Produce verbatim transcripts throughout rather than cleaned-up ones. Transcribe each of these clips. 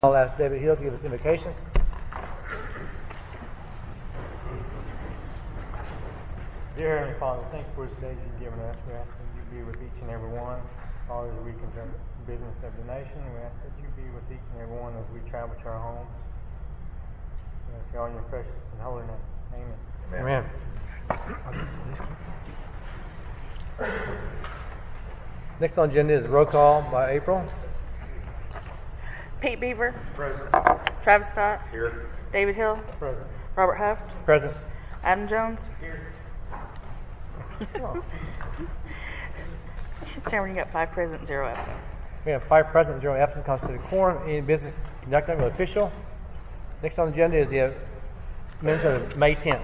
I'll ask David Hill to give us invocation. Dear Heavenly Father, thank you for this day you've given us. We ask that you be with each and every one. Father, as we conduct the business of the nation, we ask that you be with each and every one as we travel to our homes. We ask you all in your precious and holy name. Amen. Amen. Next on the agenda is roll call by April. Pete Beaver. Present. Travis Scott. Here. David Hill. Present. Robert Huft. Present. Adam Jones. Here. Oh. Cameron, you got five present, zero absent. We have five present, zero absent. Constituted quorum. Any business conducted with official. Next on the agenda is the minutes of May tenth.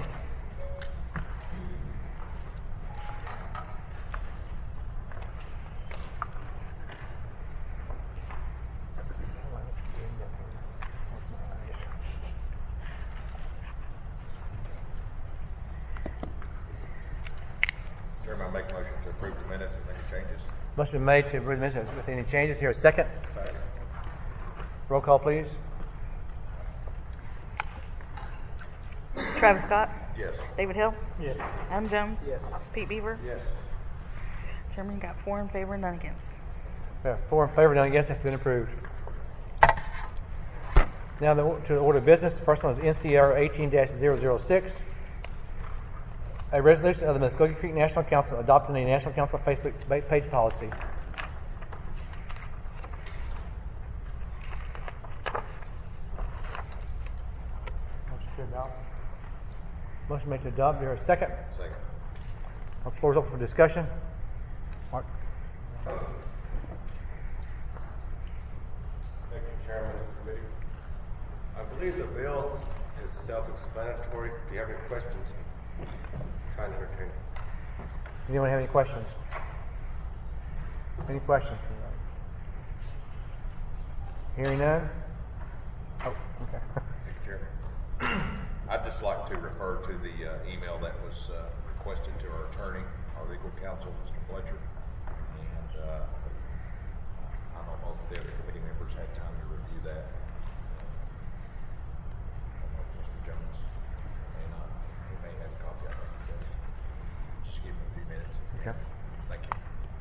Chairman, I make a motion to approve the minutes with any changes. Must be made to approve the minutes with any changes. Here, a second. Second. Roll call, please. Travis Scott. Yes. David Hill. Yes. Adam Jones. Yes. Pete Beaver. Yes. Chairman, you got four in favor and none against. We have four in favor, none against. That's been approved. Now the, to the order of business. The first one is N C R eighteen dash zero zero six. A resolution of the Muskogee Creek National Council adopting a National Council Facebook page policy. Motion to adopt. Motion made to adopt. There a second. Second. The floor is open for discussion. Mark. Thank you, Chairman of the committee. I believe the bill is self-explanatory. If you have any questions, try to entertain. Anyone have any questions? Any questions? Hearing none? Oh, okay. Thank you, Chairman. I'd just like to refer to the uh, email that was uh, requested to our attorney, our legal counsel, Mister Fletcher. And uh, I don't know if the other committee members had time to review that. I don't know if Mister Jones may not. He may have a copy of it. Just give me a few minutes. Okay. Thank you.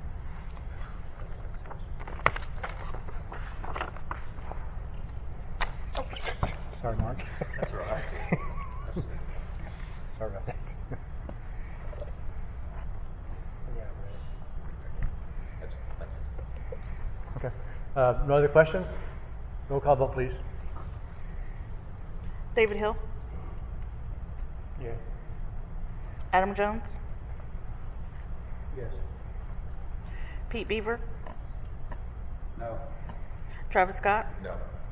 Sorry, Mark. That's all right. That's, Sorry about that. that's, thank you. Okay. Uh, no other questions? Roll call vote, please. David Hill. Yes. Adam Jones. Yes. Pete Beaver. No. Travis Scott. No.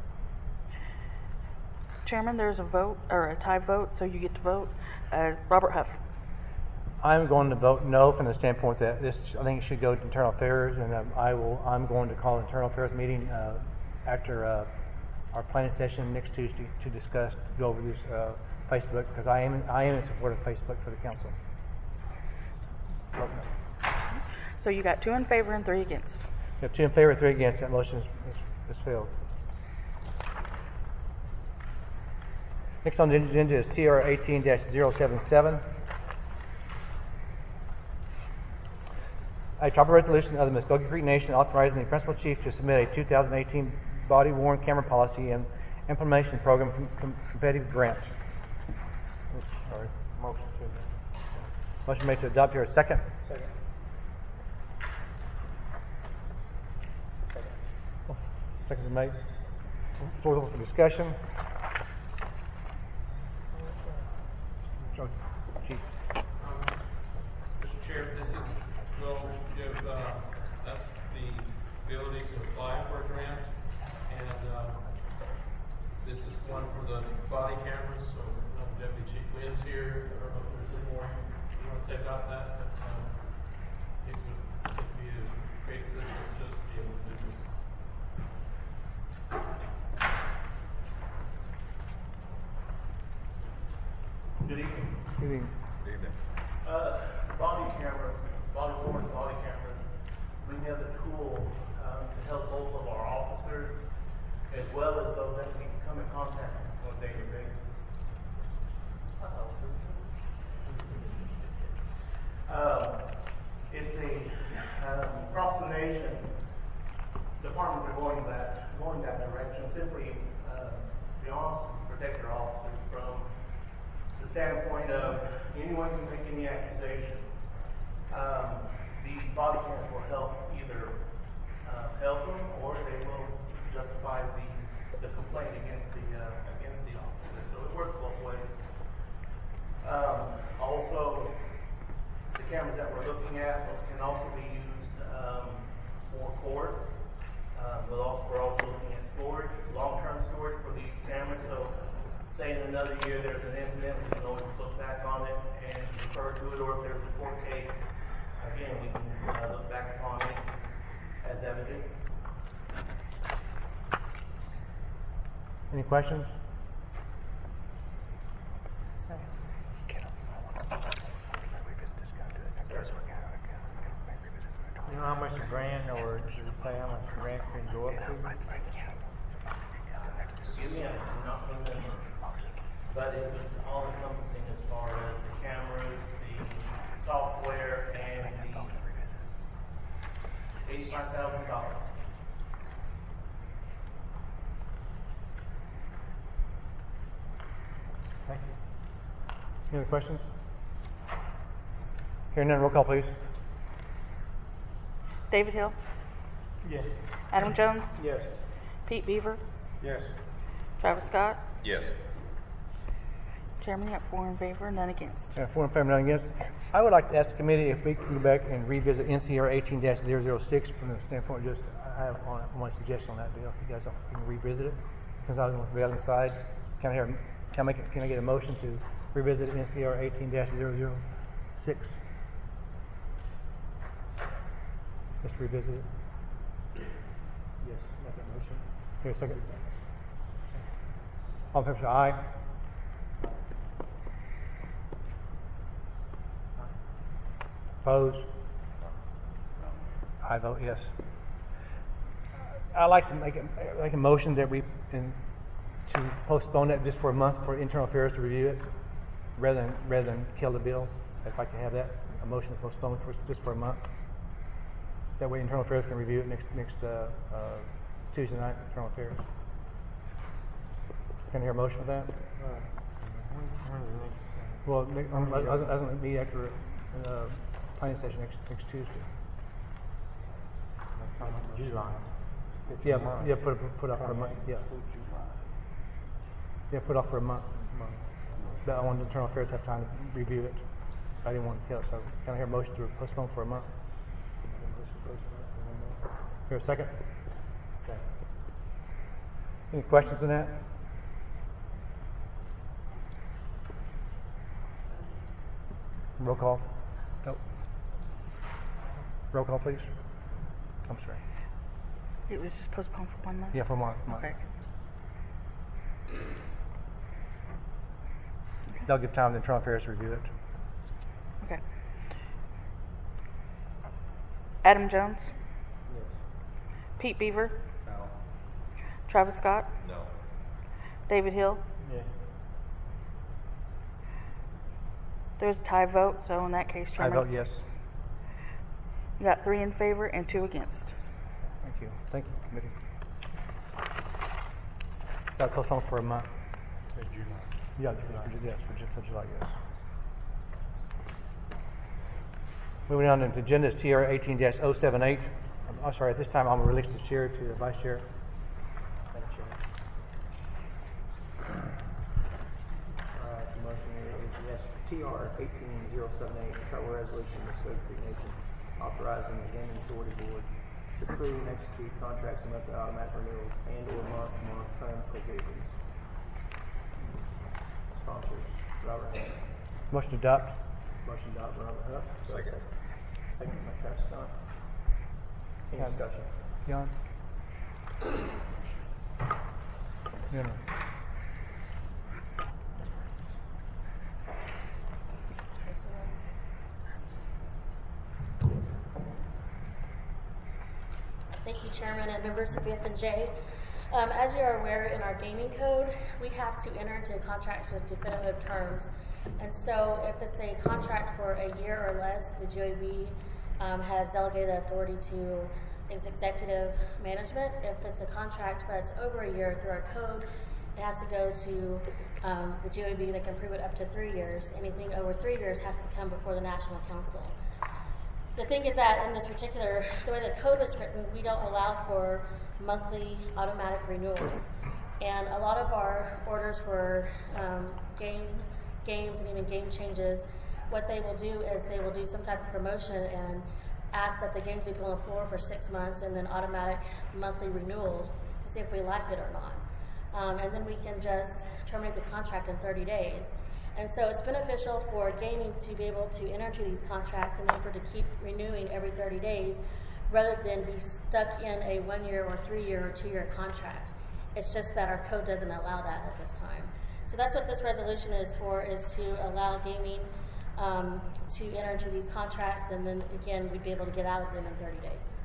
Chairman, there's a vote, or a tie vote, so you get to vote. Uh, Robert Huff. I'm going to vote no from the standpoint that this, I think it should go to internal affairs, and um, I will. I'm going to call an internal affairs meeting uh, after uh, our planning session next Tuesday to discuss, to go over this uh, Facebook, because I am I am in support of Facebook for the council. So you got two in favor and three against. We have two in favor, three against. That motion is, is, is failed. Next on the agenda is T R eighteen dash zero seven seven. A proper resolution of the Muskogee Creek Nation authorizing the principal chief to submit a two thousand eighteen body worn camera policy and implementation program com- com- competitive grant. Sorry, motion to adopt. Motion made to adopt. Here a second. Second. Second is made. Floor is open for discussion. Chief. Mister Chair, this is, will give uh, us the ability to apply for a grant, and uh, this is one for the body cameras, so uh, Deputy Chief Wynn's here. I don't know if there's any more you want to say about that, but um, it would it'd be a great assistance to us to be able to do this. Good evening. Good evening. Good evening. Uh, body cameras, body worn body cameras, we have a tool um, to help both of our officers as well as those that we come in contact with on a daily basis. Um, it's a, um, across the nation, departments are going that, going that direction, simply, uh, to be honest, protect their officers from the standpoint of anyone can make any accusation. Um, the body cams will help either, uh, help them, or they will justify the, the complaint against the, uh, against the officer, so it works both ways. Um, also, the cameras that we're looking at can also be used um, for court. Um, but also, we're also looking at storage, long-term storage for these cameras. So, say in another year there's an incident, we can always look back on it and refer to it. Or if there's a court case, again, we can uh, look back upon it as evidence. Any questions? You know how much a grant, or does it say how much a grant can go up to? Excuse me, I do not remember. But it was all encompassing as far as the cameras, the software, and the eighty-five thousand dollars. Thank you. Any other questions? Hearing none, roll call, please. David Hill, Yes. Adam Jones, Yes. Pete Beaver, Yes. Travis Scott. Yes. Chairman, you have four in favor, none against. Uh, four in favor, none against. I would like to ask the committee if we can go back and revisit N C R eighteen dash zero zero six from the standpoint just, I have on, one suggestion on that deal. If you guys don't, can revisit it, because I was on the prevailing side. Can I hear, can I make, it- can I get a motion to revisit N C R eighteen dash zero zero six? Just revisit it. Yes. Make a motion. Here, a second. All in favor, say aye. Opposed? I vote yes. I'd like to make a, make a motion that we, in, to postpone it just for a month for internal affairs to review it, rather than, rather than kill the bill. If I can have that, a motion to postpone for, just for a month. That way internal affairs can review it next, next, uh, uh, Tuesday night, internal affairs. Can I hear a motion for that? Well, ne- um, I, I, I don't be after, uh, planning session next, next Tuesday. July. Yeah, yeah, put, it- put off for a month, yeah. Yeah, put off for a month. But I wanted the internal affairs to have time to review it. I didn't want to kill it, so can I hear a motion to postpone for a month? Here, a second? Second. Any questions on that? Roll call? Nope. Roll call, please. I'm sorry. It was just postponed for one month? Yeah, for a month. month. Okay. That'll give time to internal affairs to review it. Okay. Adam Jones, Yes. Pete Beaver, No. Travis Scott, No. David Hill. Yes. There's a tie vote, so in that case, I Chairman. vote yes. You got three in favor and two against. Thank you. Thank you, committee. That's postponed for a month. July. Yeah, July. Yes, for, Ju- for July, yes. Moving on to the agenda is T R eighteen dash oh seven eight. I'm sorry, at this time I'm going to release the chair to the vice chair. Thank you, Chairman. All right, the motion is yes, T R eighteen zero seven eight, travel resolution, the Muskogee Creek Nation, authorizing the gaming authority board to approve and execute contracts and monthly automatic renewals and or month-to-month term provisions. Sponsors, Robert Hunt. Motion to adopt. Motion to adopt, Robert Hunt. Do I have a Second. Second by Travis Scott. Any Yeah. discussion? John? Yeah. no. Thank you, Chairman and members of F and J. Um, as you are aware, in our gaming code, we have to enter into contracts with definitive terms. And so if it's a contract for a year or less, the G O A B um, has delegated authority to its executive management. If it's a contract that's over a year through our code, it has to go to um, the G O A B that can approve it up to three years. Anything over three years has to come before the National Council. The thing is that in this particular, the way the code is written, we don't allow for monthly automatic renewals. And a lot of our orders for um, game games and even game changes, what they will do is they will do some type of promotion and ask that the games be put on the floor for six months and then automatic monthly renewals to see if we like it or not. Um, and then we can just terminate the contract in thirty days. And so it's beneficial for gaming to be able to enter into these contracts and then for to keep renewing every thirty days rather than be stuck in a one year or three year or two year contract. It's just that our code doesn't allow that at this time. So that's what this resolution is for, is to allow gaming um, to enter into these contracts, and then again, we'd be able to get out of them in thirty days.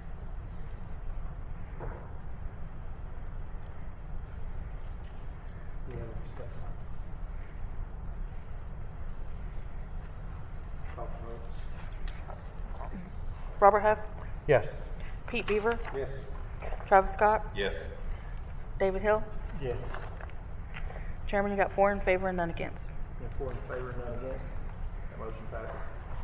Any other discussion? Call for vote. Robert Huff, Yes. Pete Beaver, Yes. Travis Scott, Yes. David Hill. Yes. Chairman, you got four in favor and none against. Any four in favor, none against? That motion passes.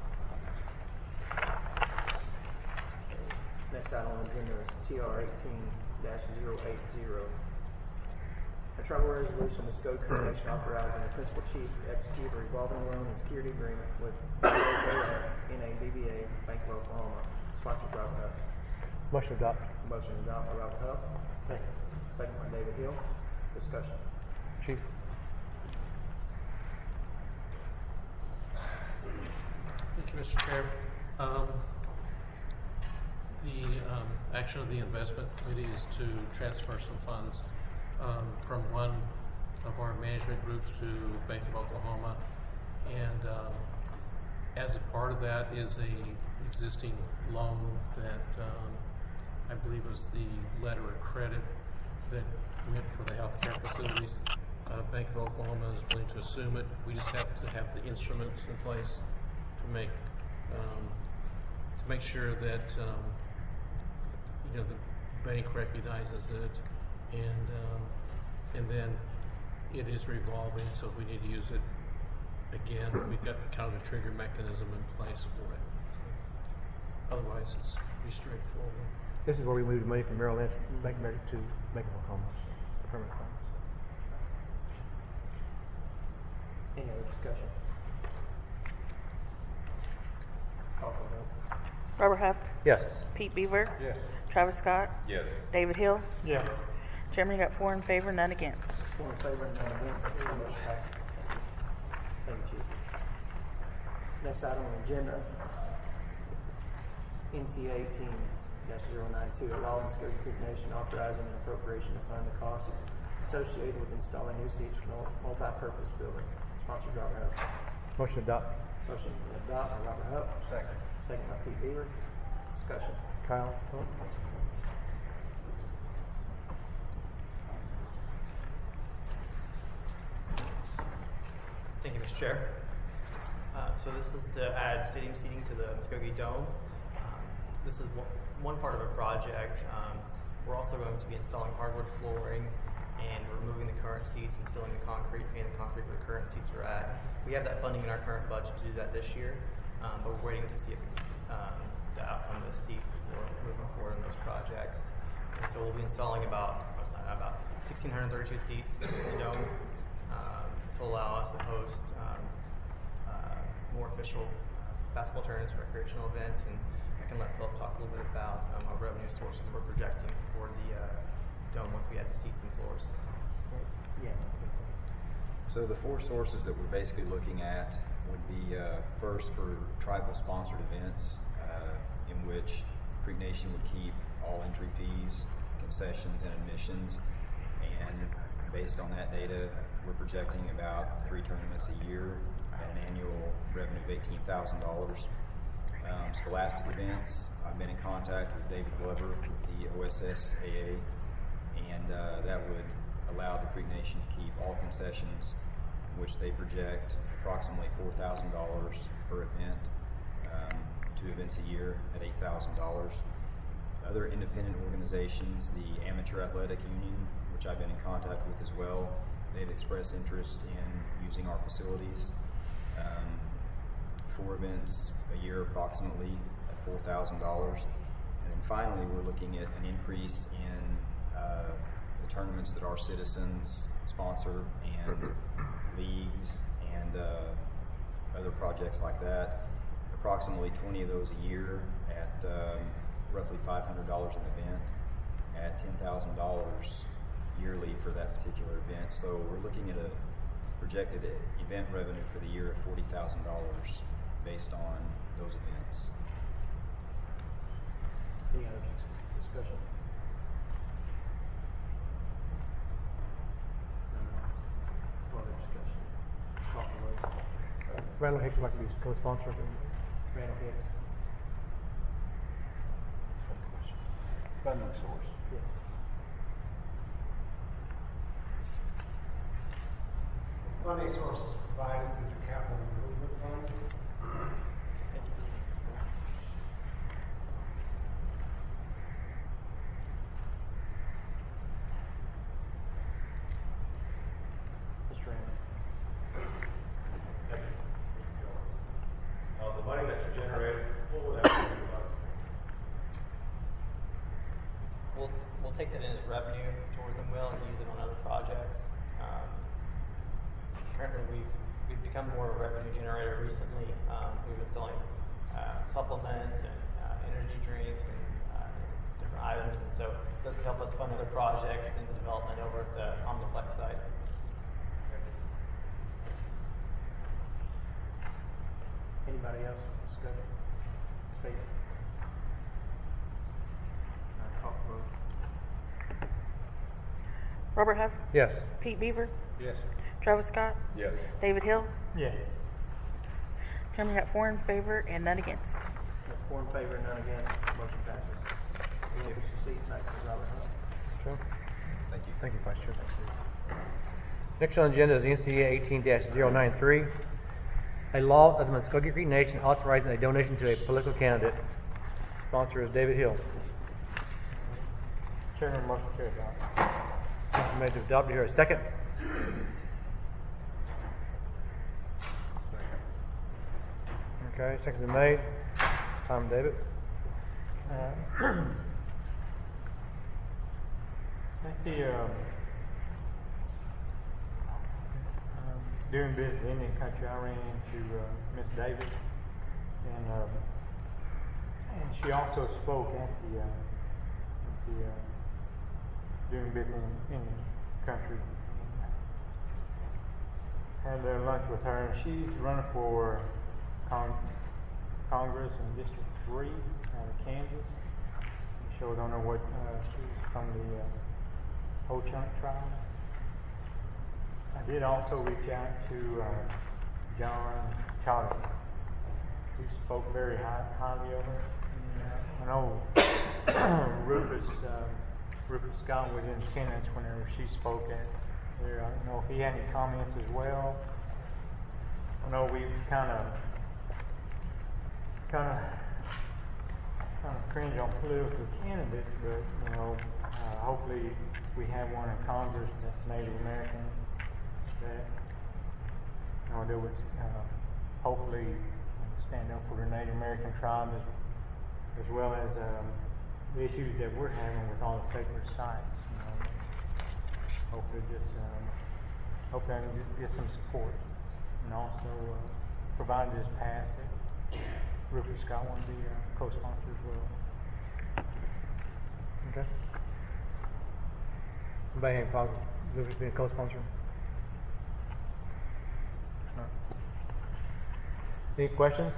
Next item on the agenda is T R eighteen dash zero eight zero. A tribal resolution to scope coordination authorizing the principal chief to execute a revolving loan and security agreement with N A B B A, Bank of Oklahoma. Sponsored by Robert Huff. Motion to adopt. Motion to adopt by Robert Huff. Second. Second by David Hill. Discussion. Chief. Thank you, Mister Chair. Um, the um, action of the investment committee is to transfer some funds um, from one of our management groups to Bank of Oklahoma, and um, as a part of that is a existing loan that um, I believe was the letter of credit that went for the healthcare facilities. Uh, Bank of Oklahoma is willing to assume it. We just have to have the instruments in place to make um, to make sure that um, you know the bank recognizes it, and um, and then it is revolving. So if we need to use it again, we've got kind of a trigger mechanism in place for it. Otherwise, it's pretty straightforward. This is where we moved money from Merrill Lynch Bank of America to Bank of Oklahoma. Permanent funds. Any other discussion? Call for vote. Robert Huff, Yes. Pete Beaver, Yes. Travis Scott, Yes. David Hill. Yes. Chairman, you got four in favor, none against. Four in favor and none against. The motion passes. Thank you, Chief. Next item on the agenda, N C A eighteen dash zero nine two, a law and scope coordination authorizing an appropriation to fund the costs associated with installing new seats for the multi-purpose building. Sponsored by Robert Huff. Motion to adopt. Motion to adopt by Robert Huff. Second. Second by Pete Beaver. Discussion. Kyle. Vote. Thank you, Mister Chair. Uh, so this is to add stadium seating to the Muskogee Dome. Um, this is one, one part of a project. Um, we're also going to be installing hardwood flooring and removing the current seats and sealing the concrete, painting the concrete where the current seats are at. We have that funding in our current budget to do that this year, um, but we're waiting to see if, um, the outcome of the seats before moving forward in those projects. And so we'll be installing about, what's that, about one thousand six hundred thirty-two seats in the dome. Um, this will allow us to host um, uh, more official basketball tournaments, recreational events, and I can let Philip talk a little bit about um, our revenue sources we're projecting for the uh, dome once we add the seats and floors. Yeah. So the four sources that we're basically looking at would be uh, first for tribal sponsored events uh, in which Creek Nation would keep all entry fees, concessions, and admissions, and based on that data, we're projecting about three tournaments a year at an annual revenue of eighteen thousand dollars. Um, Scholastic events, I've been in contact with David Glover with the O S S A A, and uh, that would allow the Creek Nation to keep all concessions, which they project approximately four thousand dollars per event, um, two events a year at eight thousand dollars. Other independent organizations, the Amateur Athletic Union, which I've been in contact with as well, they've expressed interest in using our facilities. Um, four events a year approximately at four thousand dollars. And then finally, we're looking at an increase in uh, the tournaments that our citizens sponsor and leagues and uh, other projects like that. Approximately twenty of those a year at um, roughly five hundred dollars an event, at ten thousand dollars yearly for that particular event. So we're looking at a projected event revenue for the year of forty thousand dollars based on those events. Any other dis- discussion? No other discussion. Call for vote. Randall Hicks would like to be co-sponsor. Randall Hicks. Funding source. Yes. Funding source is provided through the capital improvement fund. Mister Randall. Thank you. Uh, the money that's generated, what would that be utilized? We'll, we'll take that in as revenue, tourism will, and use it on other projects. Um, currently, we've, we've become more of a revenue generator recently. Um, we've been selling uh, supplements and uh, energy drinks and uh, different items, and so those can help us fund other projects and development over at the Omniplex site. Anybody else discuss? Speak. Uh, call for vote. Robert Huff, Yes. Pete Beaver, Yes. Travis Scott, Yes. David Hill. Yes. Chairman got four in favor and none against. Four in favor, none against. Motion passes. Any wish to see tonight, Robert Hunt? Sure. Thank you. Thank you, Vice Chair. Next on the agenda is the N C D A eighteen dash zero nine three, a law of the Muskogee Creek Nation authorizing a donation to a political candidate. Sponsor is David Hill. Chairman, motion carries. Motion made to adopt. Here a second. Okay, second is made. Tom, David. Uh, At the um, um, doing business in Indian country, I ran into uh, Miss Davis, and um, and she also spoke at the uh, at the uh, doing business in Indian country. Had uh, lunch with her, and she's running for Con- Congress in District Three out of Kansas. She showed on her what uh, she's from the uh, Ho-Chunk tribe. I did also reach out to uh, John Charlie. He spoke very high, highly of her. And, uh, I know Rufus uh, Rufus Scott was in attendance whenever she spoke at there. I don't know if he had any comments as well. I know we've kind of kind of kind of cringe on political candidates, but you know, uh, hopefully we have one in Congress that's Native American that you know that would uh, hopefully stand up for the Native American tribe as, as well as um, the issues that we're having with all the sacred sites. You know, hopefully just um, hopefully I can get, get some support, and also uh, provided this passed, that Rufus Scott want to be a co-sponsor as well. Okay. Anybody have any problems with Rufus being a co-sponsor? No. Any questions?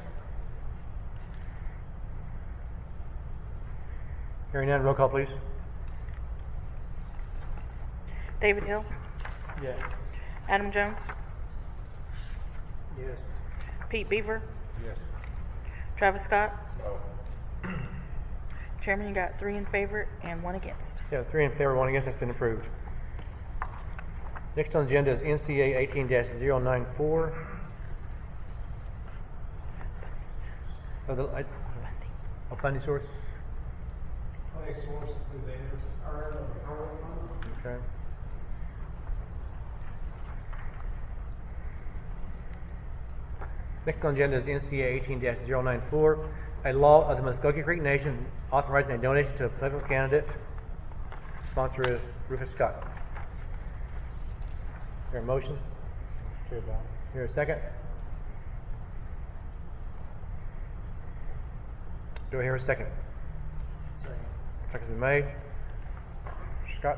Hearing none, roll call, please. David Hill, Yes. Adam Jones, Yes. Pete Beaver, Yes. Travis Scott, No. Chairman, you got three in favor and one against. Yeah, three in favor, one against. That's been approved. Next on the agenda is N C A eighteen dash zero nine four. Oh, the, I, oh, funding source? Funding source through the interest earned on the program fund. Okay. Next on the agenda is N C A eighteen dash zero nine four, a law of the Muskogee Creek Nation authorizing a donation to a political candidate. Sponsor is Rufus Scott. Is there a motion? Here a second? Do I hear a second? Second. Second's been made. Scott?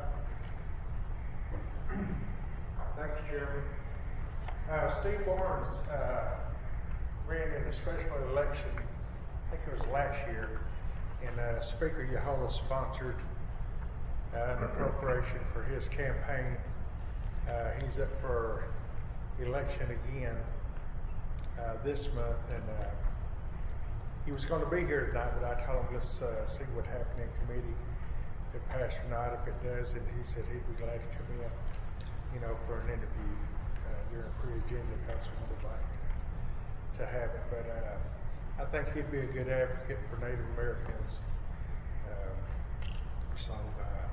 Thank you, Chairman. Uh, Steve Barnes, uh, ran in a special election, I think it was last year, and uh, Speaker Yahola sponsored uh, an appropriation for his campaign. Uh, he's up for election again uh, this month, and uh, he was going to be here tonight, but I told him let's uh, see what happened in committee, if it passed or not. If it does, and he said he'd be glad to come in, you know, for an interview uh, during pre-agenda if that's what we'd like to have it. But uh, I think he'd be a good advocate for Native Americans. Um, so uh,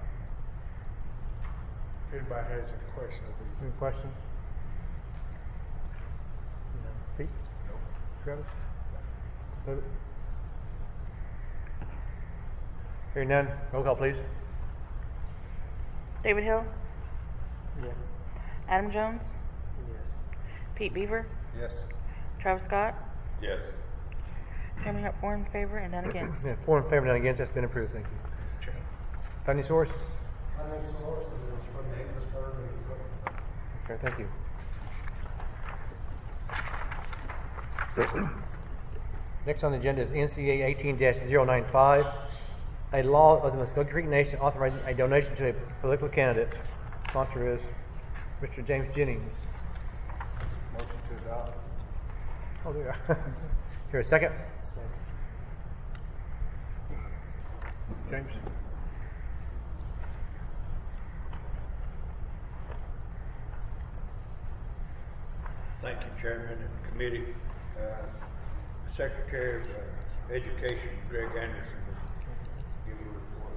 if anybody has any questions, we Any questions? No. Pete? No. Travis? David? Hearing none, roll call please. David Hill, Yes. Adam Jones, Yes. Pete Beaver, Yes. Travis Scott. Yes. Chairman, you got four in favor and none against. Yeah, four in favor, none against. That's been approved. Thank you. Funding source? funding source, and it was from the interest earned on the program fund. Okay, thank you. Next on the agenda is N C A eighteen dash zero nine five, a law of the Muskogee Creek Nation authorizing a donation to a political candidate. Sponsor is Mister James Jennings. Motion to adopt. Oh, there. Here a second. Second. James. Thank you, Chairman and Committee. Uh, Secretary of uh, Education, Greg Anderson, will give you a report.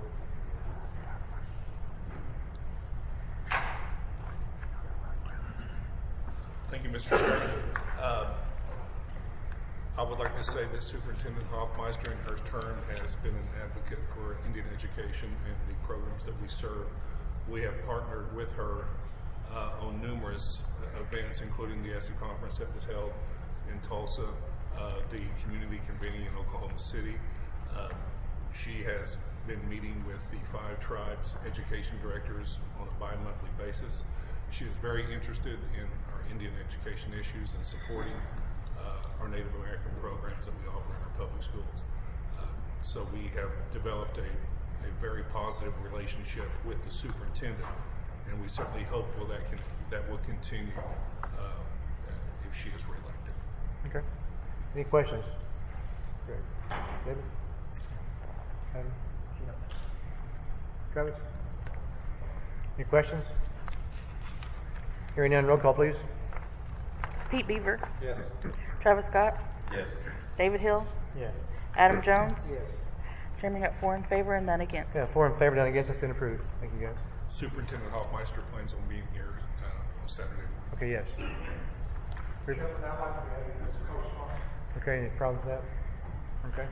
Thank you, Mister Chairman. Uh, I would like to say that Superintendent Hoffmeister in her term has been an advocate for Indian education and the programs that we serve. We have partnered with her uh, on numerous events, including the E S E conference that was held in Tulsa, uh, the community convening in Oklahoma City. Um, she has been meeting with the five tribes education directors on a bi-monthly basis. She is very interested in our Indian education issues and supporting uh, our Native American programs that we offer in our public schools. Uh, so we have developed a, a very positive relationship with the superintendent, and we certainly hope well that can that will continue uh, if she is reelected. Okay. Any questions? Great. David? Adam? No. Travis? Any questions? Hearing none, roll call please. Pete Beaver, Yes. Travis Scott, Yes. David Hill, Yes. Adam Jones. Yes. Chairman, you got four in favor and none against. Yeah, four in favor, none against. That's been approved. Thank you guys. Superintendent Hoffmeister plans on being here uh, on Saturday. Okay, yes. Here's- Chairman, I'd like to add it as a co-sponsor. Okay, any problems with that? Okay.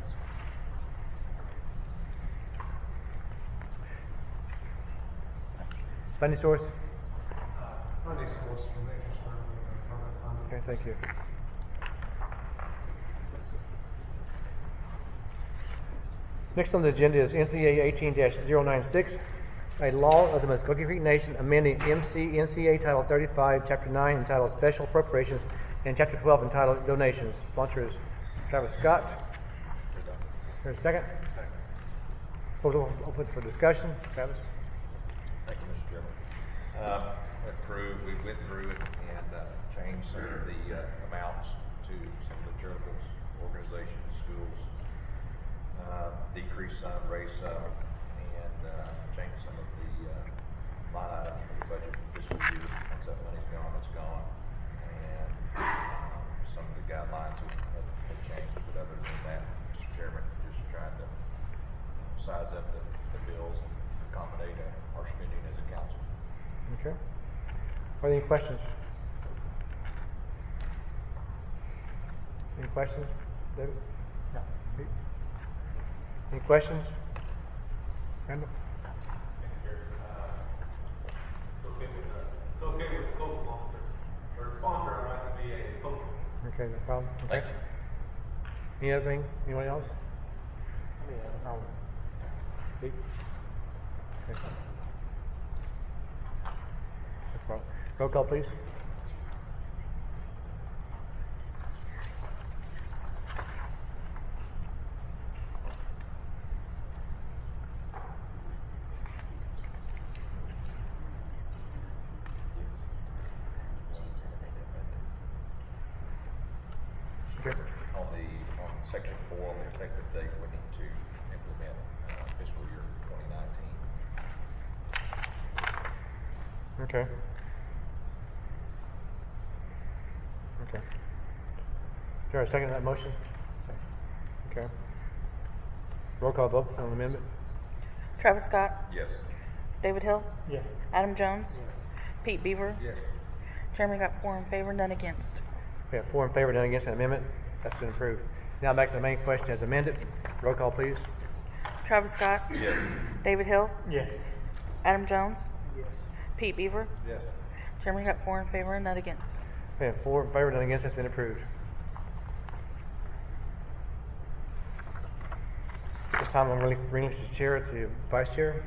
Funding source? Funding source from the interest earned on the program fund. Okay, thank you. Next on the agenda is N C A eighteen dash zero nine six, a law of the Muskogee Creek Nation amending M C N C A Title thirty-five, Chapter nine, entitled Special Appropriations, and Chapter twelve, entitled Donations. Sponsor is Travis Scott. Here's a second. Second. Open open for discussion. Travis? Thank you, Mister Chairman. Um, approved, we went through it and uh, changed some of the uh, amounts to some of the charitable organizations, schools, uh, uh, decrease some, raise some, and uh, change some of the uh, line items for the budget for fiscal year. Once that money's gone, it's gone. And um, some of the guidelines have, have, have changed, but other than that, Mister Chairman, just trying to size up the, the bills and accommodate uh, our spending as a council. Okay. Are there any questions? Any questions, David? No. Any questions? Randall? It's okay with, uh, it's okay with the co-sponsor, or sponsor, I'd like to be a co-sponsor. Okay, no problem. Okay. Thank you. Any other thing? Anyone else? Yeah. Oh. Pete? Okay. No problem. Roll call, please. Okay. On the, on section four, on the effective date, we need to implement uh, fiscal year twenty nineteen. Okay. Okay. Is there a second to that motion? Second. Okay. Roll call vote on the amendment? Travis Scott, Yes. David Hill, Yes. Adam Jones, Yes. Pete Beaver. Yes. Chairman got four in favor, none against. We have four in favor, none against the amendment. That's been approved. Now back to the main question as amended. Roll call, please. Travis Scott, Yes. David Hill, Yes. Adam Jones, Yes. Pete Beaver. Yes. Chairman got four in favor, none against. We have four in favor, none against. That's been approved. This time I'm going to relinquish the chair to vice chair.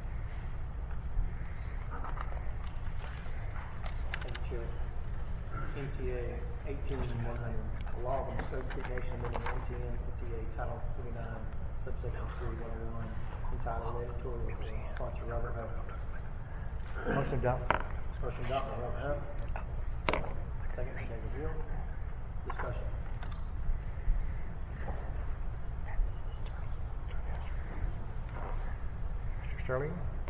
Thank you, Chair. N C A eighteen one hundred, a law of the Muskogee Creek Nation amending N C N, N C A Title twenty-nine, subsection three, one oh one, entitled editorial, sponsor Robert Huff. Motion adopted. Motion adopted by Robert Huff. Second by David Hill. Discussion. Mister Sterling?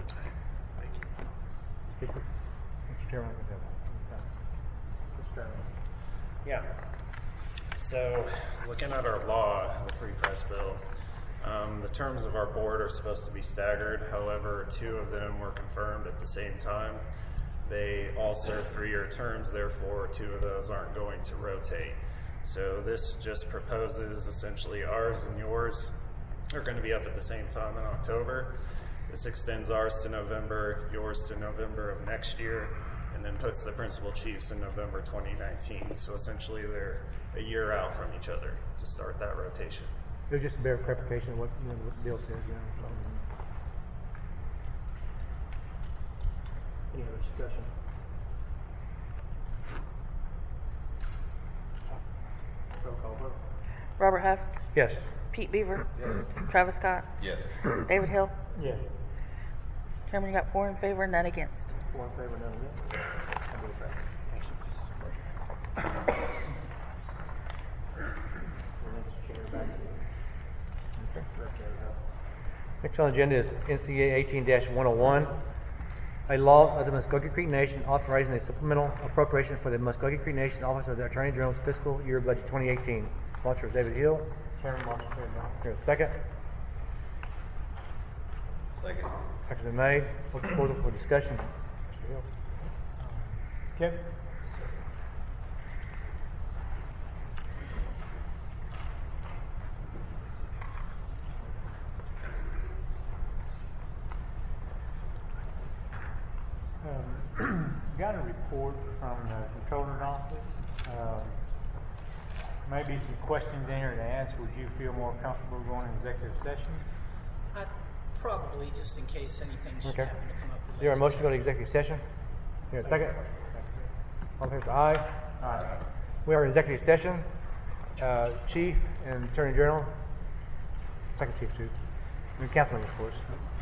Speaker? Mister Chairman? Mister Sterling. Yeah. So, looking at our law, the free press bill, um, the terms of our board are supposed to be staggered. However, two of them were confirmed at the same time. They all serve three-year terms, therefore two of those aren't going to rotate. So this just proposes essentially ours and yours are going to be up at the same time in October. This extends ours to November, yours to November of next year, and then puts the principal chiefs in November twenty nineteen. So essentially they're a year out from each other to start that rotation. It was just a bare clarification of what, you know, what Bill said. You know, so. Any other discussion? Roll call vote. Robert Huff, Yes. Pete Beaver. Yes. Travis Scott, Yes. David Hill. Yes. Chairman got four in favor, none against. Four in favor, none against. I vote aye. Next chair back to Representative Huff. Next on the agenda is N C A eighteen one oh one, a law of the Muskogee Creek Nation authorizing a supplemental appropriation for the Muskogee Creek Nation Office of the Attorney General's fiscal year budget twenty eighteen. Sponsor is David Hill. Chairman, motion to adopt. Here's a second. Second. Second been made. Open the floor for discussion. Mister Hill. Kevin? Um, got a report from the controller's office. Um, maybe some questions in here to ask. Would you feel more comfortable going to executive session? I, probably, just in case anything should Okay. happen to come up. Is there a motion to go to executive session? Here, a second. All in favor, say aye. Aye. We are in executive session. Uh, Chief and Attorney General. Second Chief, too. And Councilman, of course.